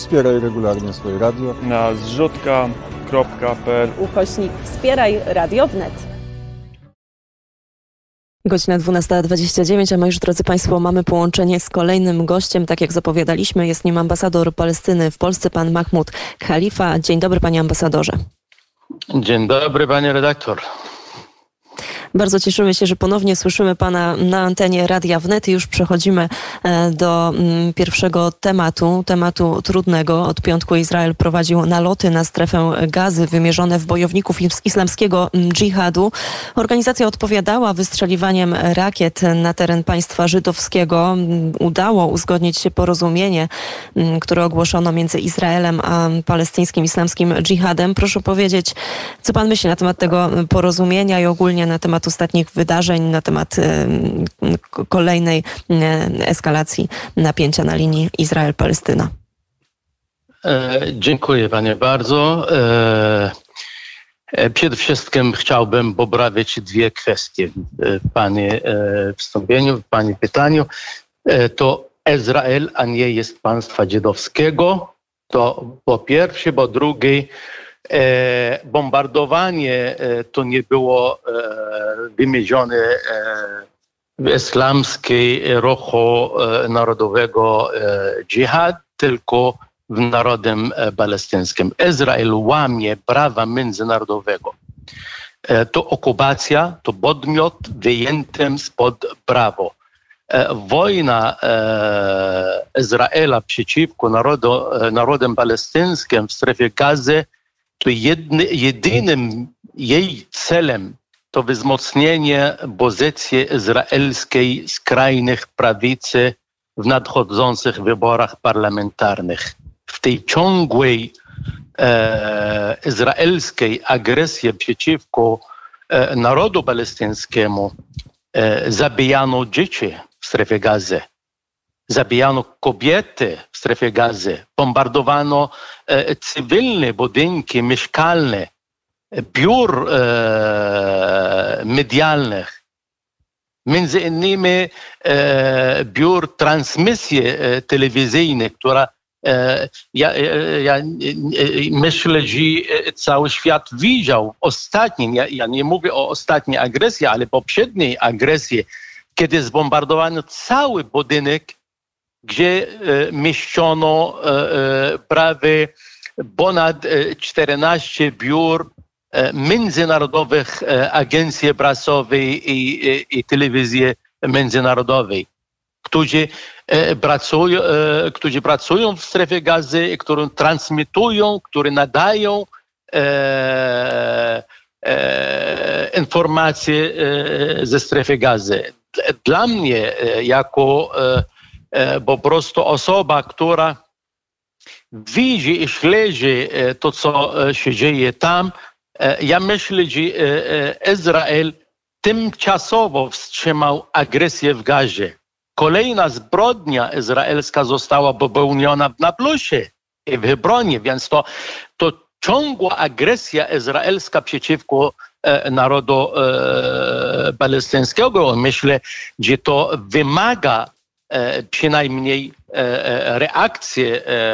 Wspieraj regularnie swoje radio na zrzutka.pl/wspieraj radio wnet. Godzina 12:29, a my już, drodzy Państwo, mamy połączenie z kolejnym gościem. Tak jak zapowiadaliśmy, jest nim ambasador Palestyny w Polsce, pan Mahmoud Khalifa. Dzień dobry, panie ambasadorze. Dzień dobry, pani redaktor. Bardzo cieszymy się, że ponownie słyszymy pana na antenie Radia Wnet i już przechodzimy do pierwszego tematu trudnego. Od piątku Izrael prowadził naloty na strefę Gazy wymierzone w bojowników islamskiego dżihadu. Organizacja odpowiadała wystrzeliwaniem rakiet na teren państwa żydowskiego. Udało uzgodnić się porozumienie, które ogłoszono między Izraelem a palestyńskim islamskim dżihadem. Proszę powiedzieć, co pan myśli na temat tego porozumienia i ogólnie na temat ostatnich wydarzeń, na temat kolejnej eskalacji napięcia na linii Izrael-Palestyna. Dziękuję panie bardzo. Przede wszystkim chciałbym poprawić dwie kwestie w pani wystąpieniu, w pani pytaniu. To Izrael, a nie jest państwa żydowskiego. To po pierwsze, po drugie, bombardowanie to nie było wymierzone w islamski ruchu narodowego dżihad, tylko w narodem palestyńskim. Izrael łamie prawa międzynarodowego. To okupacja, to podmiot wyjętym spod prawo. Wojna Izraela przeciwko narodom palestyńskim w strefie Gazy to jedynym jej celem to wzmocnienie pozycji izraelskiej skrajnych prawicy w nadchodzących wyborach parlamentarnych. W tej ciągłej izraelskiej agresji przeciwko narodu palestyńskiemu zabijano dzieci w strefie Gazy. Zabijano kobiety w strefie Gazy, bombardowano cywilne budynki mieszkalne, biur medialnych, między innymi biur transmisji telewizyjnej, która ja myślę, że cały świat widział ostatnim, ja nie mówię o ostatniej agresji, ale poprzedniej agresji, kiedy zbombardowano cały budynek, gdzie mieściono prawie ponad 14 biur międzynarodowych agencji prasowej i telewizji międzynarodowej, którzy pracują w strefie Gazy, którzy transmitują, którzy nadają informacje ze strefy Gazy. Dla mnie, jako po prostu osoba, która widzi i śledzi to, co się dzieje tam, ja myślę, że Izrael tymczasowo wstrzymał agresję w Gazie. Kolejna zbrodnia izraelska została popełniona w Nablusie i w Hebronie, więc to ciągła agresja izraelska przeciwko narodu palestyńskiego. Myślę, że to wymaga przynajmniej reakcji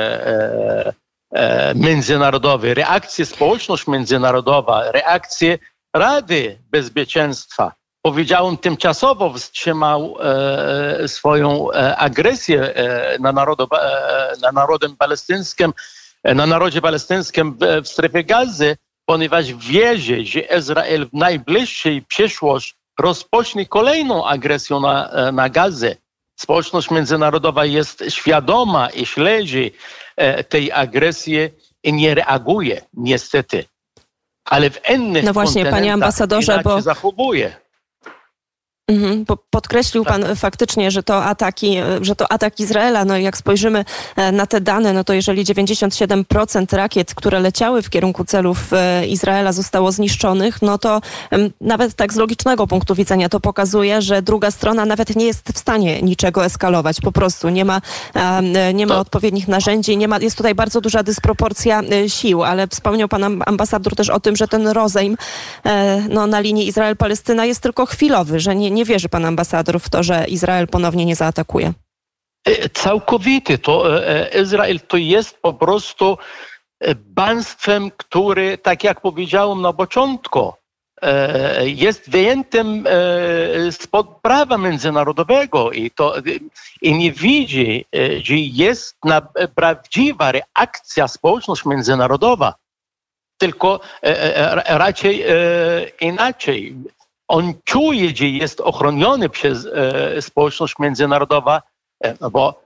międzynarodowej, reakcji społeczności międzynarodowej, reakcji Rady Bezpieczeństwa. Powiedziałem, tymczasowo wstrzymał swoją agresję na narodem palestyńskim, na narodzie palestyńskim w strefie Gazy, ponieważ wierzy, że Izrael w najbliższej przyszłości rozpocznie kolejną agresję na Gazę. Społeczność międzynarodowa jest świadoma i śledzi tej agresji i nie reaguje, niestety. Ale w innych no właśnie, panie ambasadorze, bo zachowuje. Podkreślił pan faktycznie, że to atak Izraela. No i jak spojrzymy na te dane, no to jeżeli 97% rakiet, które leciały w kierunku celów Izraela zostało zniszczonych, no to nawet tak z logicznego punktu widzenia to pokazuje, że druga strona nawet nie jest w stanie niczego eskalować. Po prostu nie ma odpowiednich narzędzi, jest tutaj bardzo duża dysproporcja sił, ale wspomniał pan ambasador też o tym, że ten rozejm na linii Izrael-Palestyna jest tylko chwilowy, że nie wierzy pan ambasador w to, że Izrael ponownie nie zaatakuje. Całkowity. Izrael to jest po prostu państwem, które, tak jak powiedziałem na początku, jest wyjętym spod prawa międzynarodowego i nie widzi, że jest prawdziwa reakcja społeczności międzynarodowa, tylko raczej inaczej. On czuje, że jest ochroniony przez społeczność międzynarodową, bo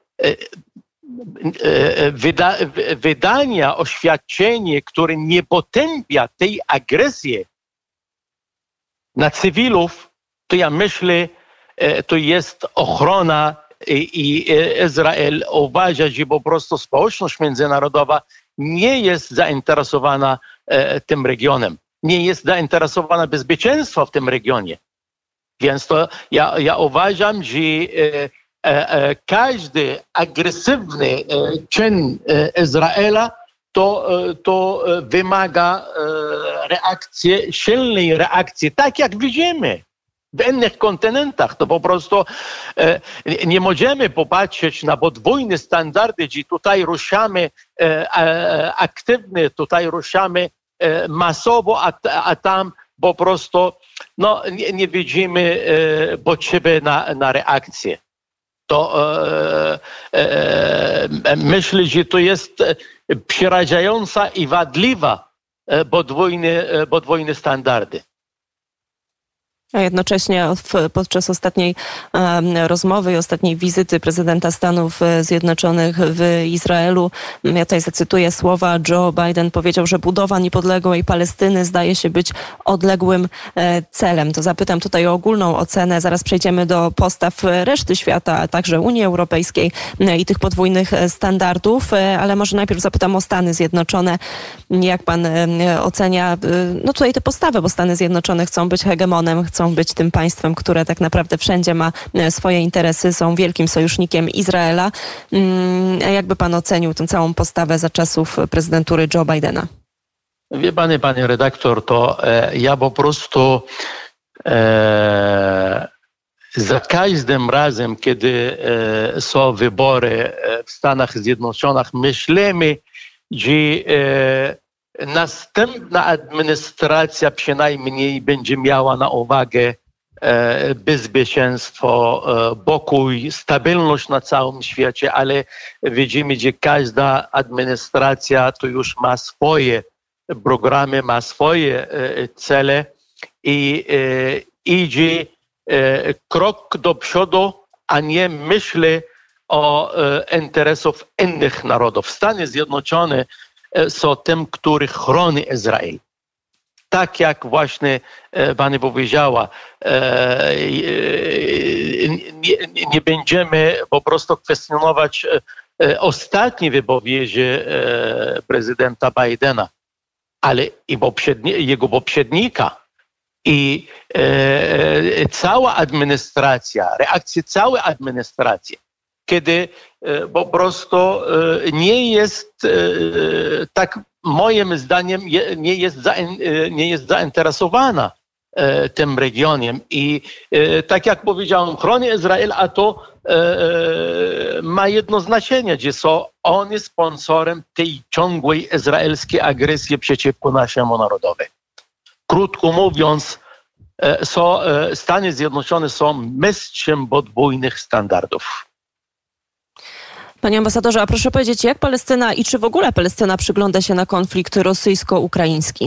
wydania oświadczenie, które nie potępia tej agresji na cywilów, to ja myślę, to jest ochrona i Izrael uważa, że po prostu społeczność międzynarodowa nie jest zainteresowana tym regionem, nie jest zainteresowana bezpieczeństwem w tym regionie. Więc to ja uważam, że każdy agresywny czyn Izraela to wymaga reakcji, silnej reakcji, tak jak widzimy w innych kontynentach. To po prostu nie możemy popatrzeć na podwójne standardy, że tutaj ruszamy aktywnie, tutaj ruszamy masowo, a tam po prostu nie widzimy potrzeby na reakcję. To myślę, że to jest przerażająca i wadliwa podwójne standardy. A jednocześnie podczas ostatniej rozmowy i ostatniej wizyty prezydenta Stanów Zjednoczonych w Izraelu, ja tutaj zacytuję słowa, Joe Biden powiedział, że budowa niepodległej Palestyny zdaje się być odległym celem. To zapytam tutaj o ogólną ocenę, zaraz przejdziemy do postaw reszty świata, a także Unii Europejskiej i tych podwójnych standardów, ale może najpierw zapytam o Stany Zjednoczone. Jak pan ocenia tutaj te postawy, bo Stany Zjednoczone chcą być hegemonem, chcą być tym państwem, które tak naprawdę wszędzie ma swoje interesy, są wielkim sojusznikiem Izraela. A jakby pan ocenił tę całą postawę za czasów prezydentury Joe Bidena? Wie pani, pani redaktor, to ja po prostu za każdym razem, kiedy są wybory w Stanach Zjednoczonych, myślimy, że następna administracja przynajmniej będzie miała na uwadze bezpieczeństwo, pokój, stabilność na całym świecie, ale widzimy, że każda administracja to już ma swoje programy, ma swoje cele i idzie krok do przodu, a nie myśli o interesach innych narodów. Stany Zjednoczone są tym, który chroni Izrael. Tak jak właśnie pani powiedziała, nie będziemy po prostu kwestionować ostatnie wypowiedzi prezydenta Bidena, ale i jego poprzednika. I cała administracja, reakcja całej administracji, kiedy po prostu nie jest, tak moim zdaniem, nie jest zainteresowana tym regionem. I tak jak powiedziałem, chroni Izrael, a to ma jedno znaczenie, że są oni sponsorem tej ciągłej izraelskiej agresji przeciwko naszemu narodowi. Krótko mówiąc, Stany Zjednoczone są mistrzem podwójnych standardów. Panie ambasadorze, a proszę powiedzieć, jak Palestyna i czy w ogóle Palestyna przygląda się na konflikt rosyjsko-ukraiński?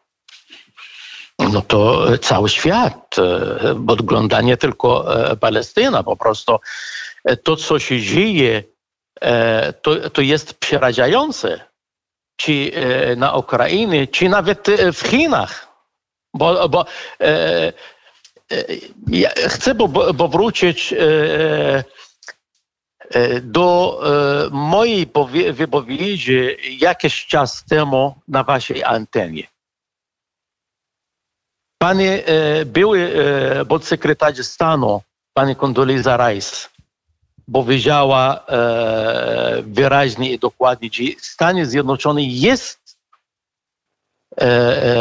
No to cały świat podgląda, nie tylko Palestyna, po prostu to, co się dzieje, to jest przerażające. Czy na Ukrainie, czy nawet w Chinach. Bo ja chcę powrócić do mojej wypowiedzi jakiś czas temu na waszej antenie. Pani były podsekretarz stanu, pani Condoleezza Rice, powiedziała wyraźnie i dokładnie, że Stany Zjednoczone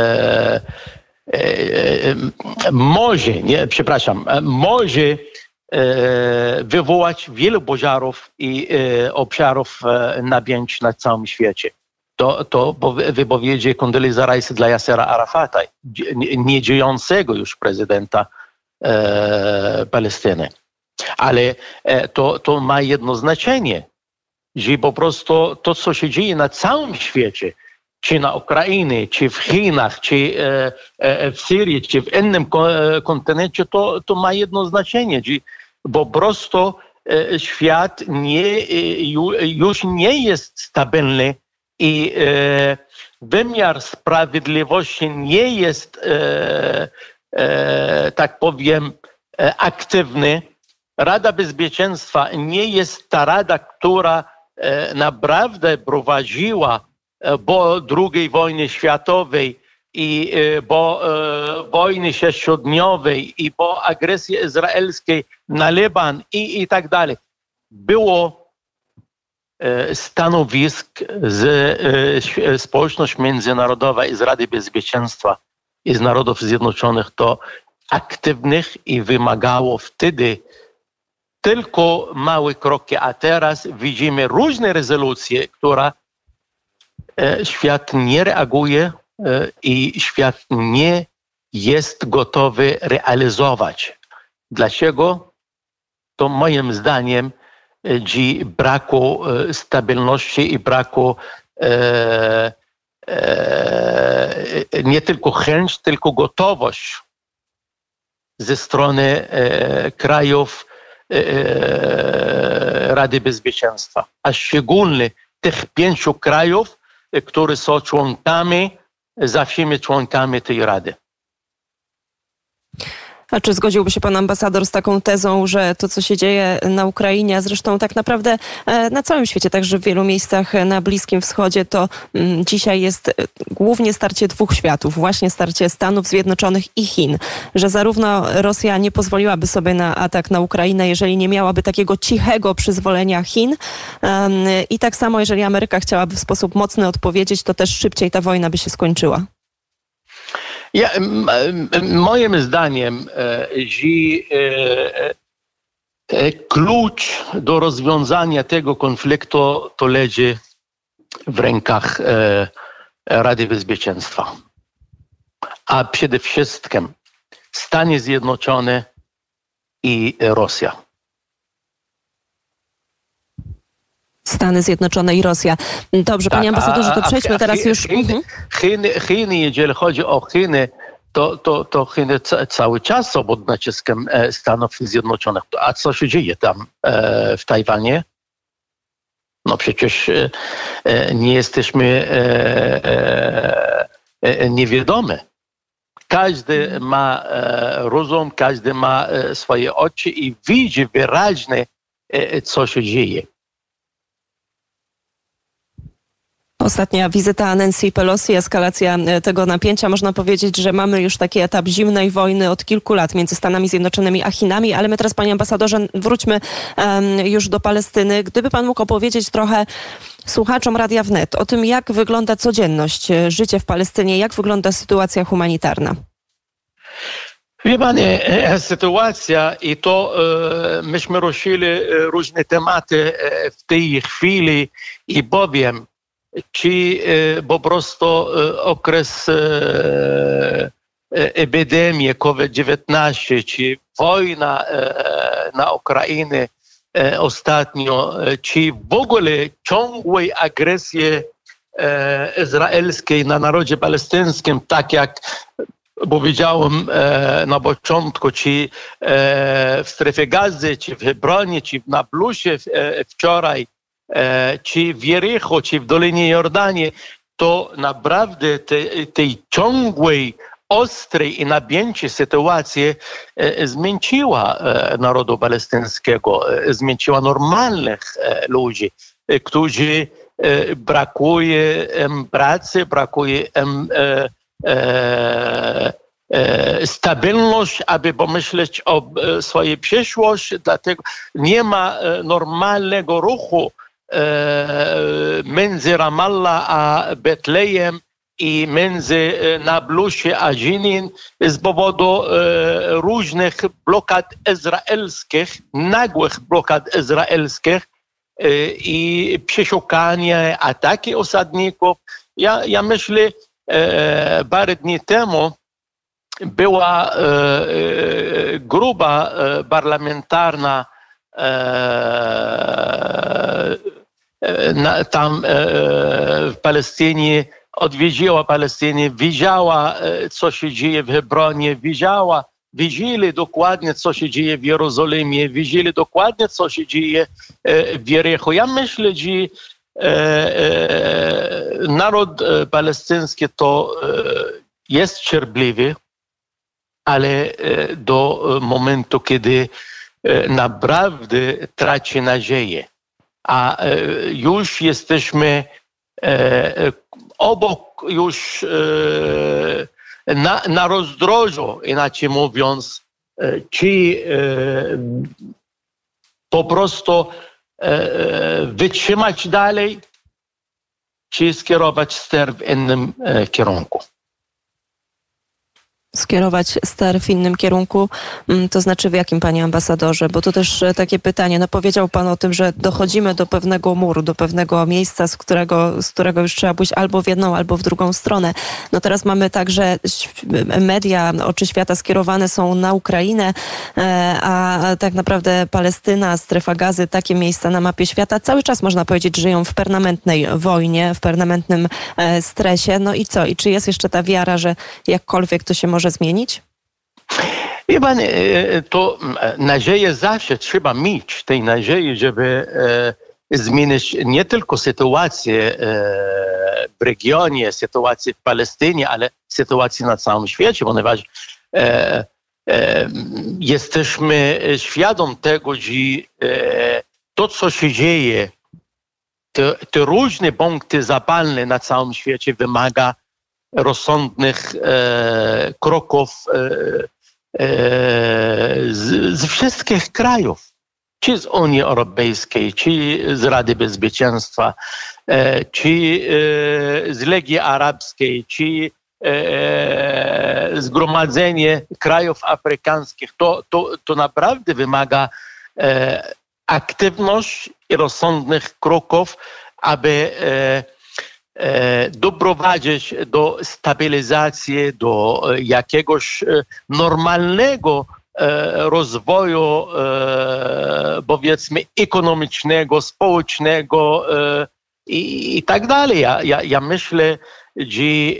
może wywołać wiele pożarów i obszarów napięć na całym świecie. To wypowiedzi Condoleezza Rice dla Yassera Arafata, nie dziejącego już prezydenta Palestyny. Ale to ma jedno znaczenie, że po prostu to, co się dzieje na całym świecie, czy na Ukrainie, czy w Chinach, czy w Syrii, czy w innym kontynencie, to ma jedno znaczenie, że po prostu świat już nie jest stabilny i wymiar sprawiedliwości nie jest, tak powiem, aktywny. Rada Bezpieczeństwa nie jest ta rada, która naprawdę prowadziła po II wojnie światowej i po wojnie sześciodniowej i po agresji izraelskiej na Liban i tak dalej. Było stanowisk z społeczność międzynarodowa i z Rady Bezpieczeństwa i z Narodów Zjednoczonych to aktywnych i wymagało wtedy tylko małe kroki, a teraz widzimy różne rezolucje, które świat nie reaguje i świat nie jest gotowy realizować. Dlaczego? To moim zdaniem braku stabilności i braku nie tylko chęć, tylko gotowość ze strony krajów Rady Bezpieczeństwa, a szczególnie tych 5 krajów, które są członkami, zawszymi członkami tej Rady. A czy zgodziłby się pan ambasador z taką tezą, że to, co się dzieje na Ukrainie, a zresztą tak naprawdę na całym świecie, także w wielu miejscach na Bliskim Wschodzie, to dzisiaj jest głównie starcie dwóch światów, właśnie starcie Stanów Zjednoczonych i Chin, że zarówno Rosja nie pozwoliłaby sobie na atak na Ukrainę, jeżeli nie miałaby takiego cichego przyzwolenia Chin i tak samo, jeżeli Ameryka chciałaby w sposób mocny odpowiedzieć, to też szybciej ta wojna by się skończyła. Moim zdaniem, że klucz do rozwiązania tego konfliktu to leży w rękach Rady Bezpieczeństwa. A przede wszystkim Stany Zjednoczone i Rosja. Stany Zjednoczone i Rosja. Dobrze, panie ambasadorze, to przejdźmy teraz już... Chiny, jeżeli chodzi o Chiny, to Chiny cały czas są pod naciskiem Stanów Zjednoczonych. A co się dzieje tam w Tajwanie? No przecież nie jesteśmy niewiadomi. Każdy ma rozum, każdy ma swoje oczy i widzi wyraźnie, co się dzieje. Ostatnia wizyta Nancy Pelosi, eskalacja tego napięcia. Można powiedzieć, że mamy już taki etap zimnej wojny od kilku lat między Stanami Zjednoczonymi a Chinami, ale my teraz, panie ambasadorze, wróćmy już do Palestyny. Gdyby pan mógł opowiedzieć trochę słuchaczom Radia Wnet o tym, jak wygląda codzienność, życie w Palestynie, jak wygląda sytuacja humanitarna. Wie pani, sytuacja i to myśmy ruszyli różne tematy w tej chwili i powiem, czy po prostu okres epidemii COVID-19, czy wojna na Ukrainie ostatnio, czy w ogóle ciągłej agresji izraelskiej na narodzie palestyńskim, tak jak powiedziałem na początku, czy w strefie Gazy, czy w Hebronie, czy na Blusie wczoraj, czy w Jericho, czy w Dolinie Jordanii, to naprawdę tej ciągłej, ostrej i napięciej sytuacji zmęczyła narodu palestyńskiego, zmęczyła normalnych ludzi, którzy brakuje im pracy, brakuje im stabilność, aby pomyśleć o swojej przyszłości, dlatego nie ma normalnego ruchu między Ramallah a Betlejem i między Nablusie a Jenin z powodu różnych blokad izraelskich, nagłych blokad izraelskich i przeszukania, ataki osadników. Ja myślę, parę dni temu była grupa parlamentarna tam w Palestynie, odwiedziła Palestynę, widziała, co się dzieje w Hebronie, widzieli dokładnie, co się dzieje w Jerozolimie, widzieli dokładnie, co się dzieje w Jericho. Ja myślę, że naród palestyński to jest cierpliwy, ale do momentu, kiedy naprawdę traci nadzieję. A już jesteśmy obok, już na rozdrożu, inaczej mówiąc, czy po prostu wytrzymać dalej, czy skierować ster w innym kierunku. Skierować ster w innym kierunku, to znaczy w jakim, panie ambasadorze? Bo to też takie pytanie, no powiedział pan o tym, że dochodzimy do pewnego muru, do pewnego miejsca, z którego już trzeba pójść albo w jedną, albo w drugą stronę. No teraz mamy tak, że media, oczy świata skierowane są na Ukrainę, a tak naprawdę Palestyna, strefa Gazy, takie miejsca na mapie świata cały czas, można powiedzieć, żyją w permanentnej wojnie, w permanentnym stresie. No i co? I czy jest jeszcze ta wiara, że jakkolwiek to się może zmienić? Wie pan, to nadzieję zawsze trzeba mieć, tej nadziei, żeby zmienić nie tylko sytuację w regionie, sytuację w Palestynie, ale sytuację na całym świecie, ponieważ jesteśmy świadomi tego, że to, co się dzieje, te różne punkty zapalne na całym świecie wymaga rozsądnych kroków z wszystkich krajów, czy z Unii Europejskiej, czy z Rady Bezpieczeństwa, czy z Legii Arabskiej, czy Zgromadzenie Krajów Afrykańskich. To naprawdę wymaga aktywności i rozsądnych kroków, aby doprowadzić do stabilizacji, do jakiegoś normalnego rozwoju, powiedzmy, ekonomicznego, społecznego i tak dalej. Ja myślę, że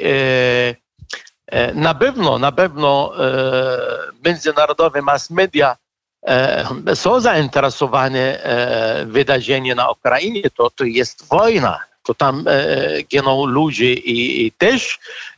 na pewno międzynarodowe mass media są zainteresowane wydarzeniem na Ukrainie. To jest wojna. To tam giną ludzie i też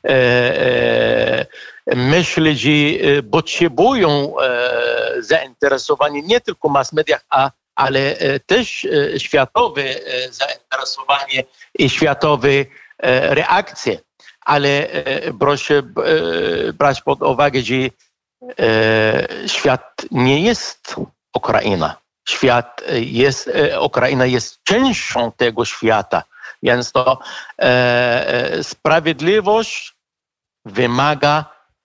myślę, że potrzebują zainteresowania nie tylko w mass mediach, ale też światowe zainteresowanie i światowe reakcje. Ale proszę brać pod uwagę, że świat nie jest Ukraina. Ukraina jest częścią tego świata. Więc to sprawiedliwość wymaga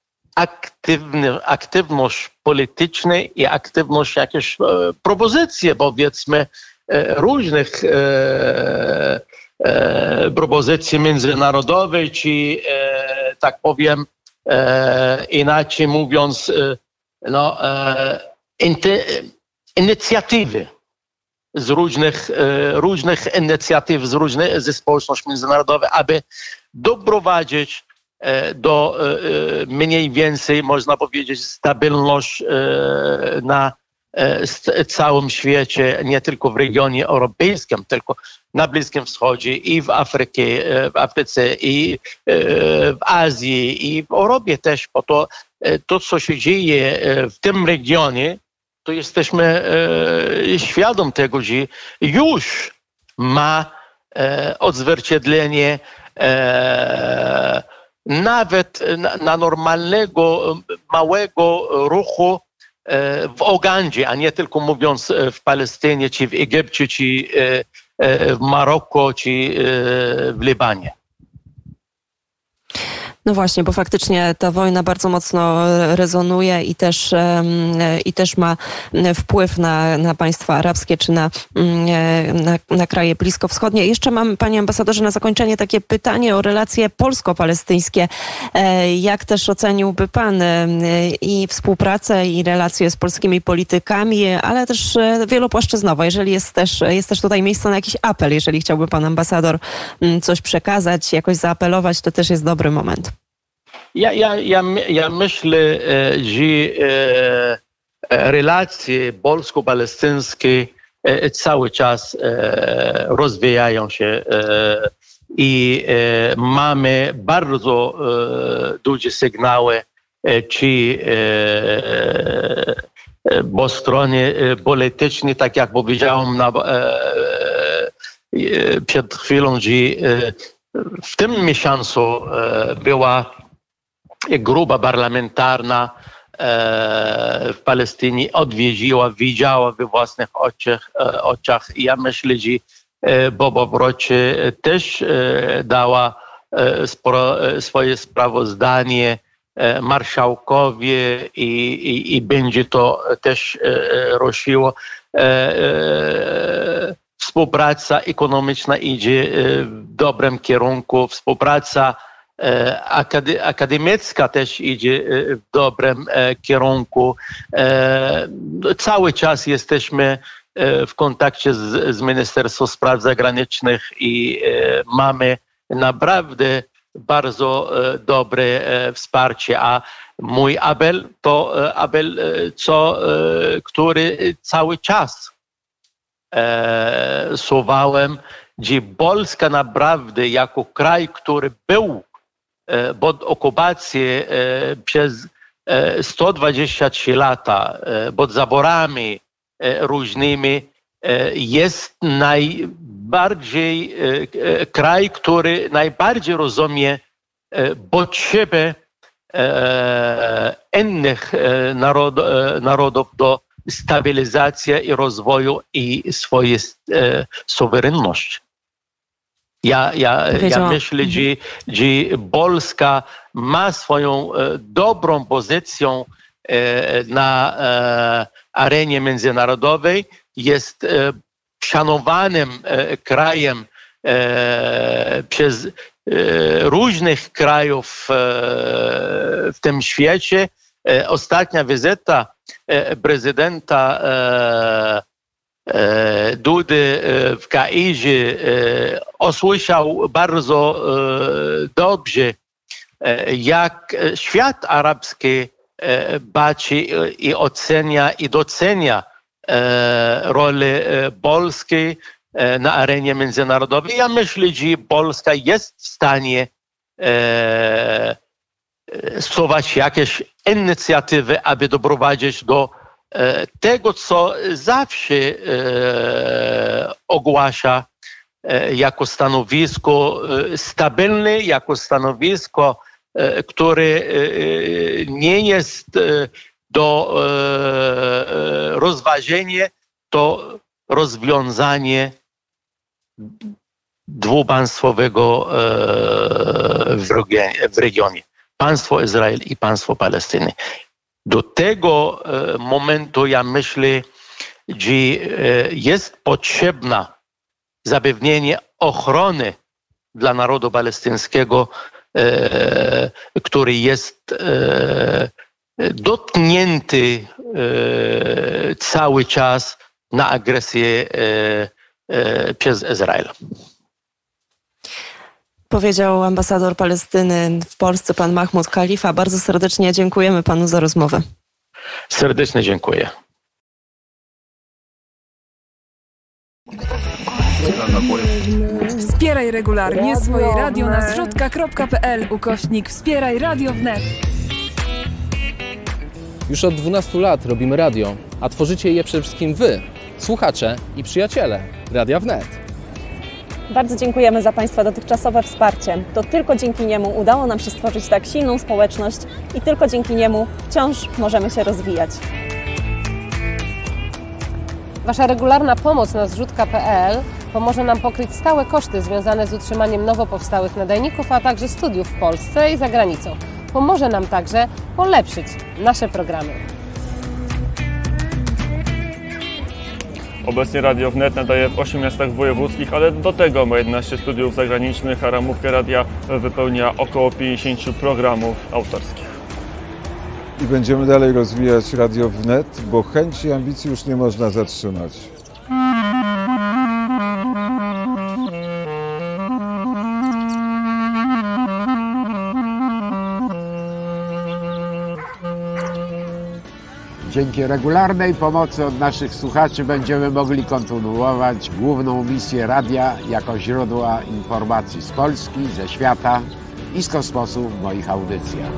aktywność polityczna i aktywność jakieś propozycje, powiedzmy, różnych propozycji międzynarodowych, czy tak powiem, inaczej mówiąc, inicjatywy. Z różnych inicjatyw, ze społeczności międzynarodowej, aby doprowadzić do mniej więcej, można powiedzieć, stabilność na całym świecie, nie tylko w regionie europejskim, tylko na Bliskim Wschodzie i w Afryce, i w Azji, i w Europie też, bo to co się dzieje w tym regionie, to jesteśmy świadomi tego, że już ma odzwierciedlenie nawet na normalnego, małego ruchu w Ugandzie, a nie tylko mówiąc w Palestynie, czy w Egipcie, czy w Maroko, czy w Libanie. No właśnie, bo faktycznie ta wojna bardzo mocno rezonuje i też ma wpływ na państwa arabskie czy na kraje bliskowschodnie. Jeszcze mam, panie ambasadorze, na zakończenie takie pytanie o relacje polsko-palestyńskie. Jak też oceniłby pan i współpracę, i relacje z polskimi politykami, ale też wielopłaszczyznowo, jeżeli jest też tutaj miejsce na jakiś apel, jeżeli chciałby pan ambasador coś przekazać, jakoś zaapelować, to też jest dobry moment. Ja myślę, że relacje polsko-palestyńskie cały czas rozwijają się i mamy bardzo duże sygnały, czy po stronie politycznej, tak jak powiedziałem przed chwilą, że w tym miesiącu była grupa parlamentarna w Palestynie, widziała we własnych oczach. Ja myślę, że po powrocie też dała swoje sprawozdanie marszałkowi i będzie to też ruszyło. Współpraca ekonomiczna idzie w dobrym kierunku, współpraca akademicka też idzie w dobrym kierunku. Cały czas jesteśmy w kontakcie z Ministerstwem Spraw Zagranicznych i mamy naprawdę bardzo dobre wsparcie, a mój apel to apel, który cały czas suwałem, że Polska naprawdę jako kraj, który był pod okupacją przez 123 lata, pod zaborami różnymi, jest najbardziej kraj, który najbardziej rozumie potrzeby innych narodów do stabilizacji i rozwoju i swojej suwerenności. Ja myślę, że Polska ma swoją dobrą pozycję na arenie międzynarodowej, jest szanowanym krajem przez różnych krajów w tym świecie. Ostatnia wizyta prezydenta Dudy w Kairze usłyszał bardzo dobrze, jak świat arabski baczy i ocenia i docenia rolę Polski na arenie międzynarodowej. Ja myślę, że Polska jest w stanie stosować jakieś inicjatywy, aby doprowadzić do tego, co zawsze ogłasza jako stanowisko stabilne, jako stanowisko, które nie jest do rozważenia, to rozwiązanie dwupaństwowego w regionie. Państwo Izrael i państwo Palestyny. Do tego momentu ja myślę, że jest potrzebne zapewnienie ochrony dla narodu palestyńskiego, który jest dotknięty cały czas na agresję przez Izrael. Powiedział ambasador Palestyny w Polsce, pan Mahmoud Khalifa. Bardzo serdecznie dziękujemy panu za rozmowę. Serdecznie dziękuję. Wspieraj regularnie swoje radio na zrzutka.pl/wspieraj Radio Wnet. Już od 12 lat robimy radio, a tworzycie je przede wszystkim wy, słuchacze i przyjaciele Radia Wnet. Bardzo dziękujemy za państwa dotychczasowe wsparcie. To tylko dzięki niemu udało nam się stworzyć tak silną społeczność i tylko dzięki niemu wciąż możemy się rozwijać. Wasza regularna pomoc na zrzutka.pl pomoże nam pokryć stałe koszty związane z utrzymaniem nowo powstałych nadajników, a także studiów w Polsce i za granicą. Pomoże nam także polepszyć nasze programy. Obecnie Radio Wnet nadaje w 8 miastach wojewódzkich, ale do tego ma 11 studiów zagranicznych, a ramówkę radia wypełnia około 50 programów autorskich. I będziemy dalej rozwijać Radio Wnet, bo chęci i ambicji już nie można zatrzymać. Dzięki regularnej pomocy od naszych słuchaczy będziemy mogli kontynuować główną misję radia jako źródła informacji z Polski, ze świata i z kosmosu w moich audycjach.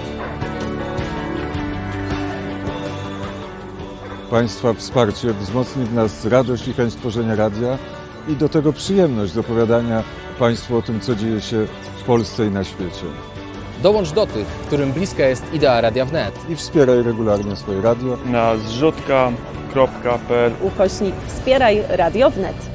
Państwa wsparcie wzmocni w nas radość i chęć tworzenia radia i do tego przyjemność z opowiadania Państwu o tym, co dzieje się w Polsce i na świecie. Dołącz do tych, którym bliska jest idea Radia Wnet. I wspieraj regularnie swoje radio Na zrzutka.pl /Wspieraj Radio Wnet.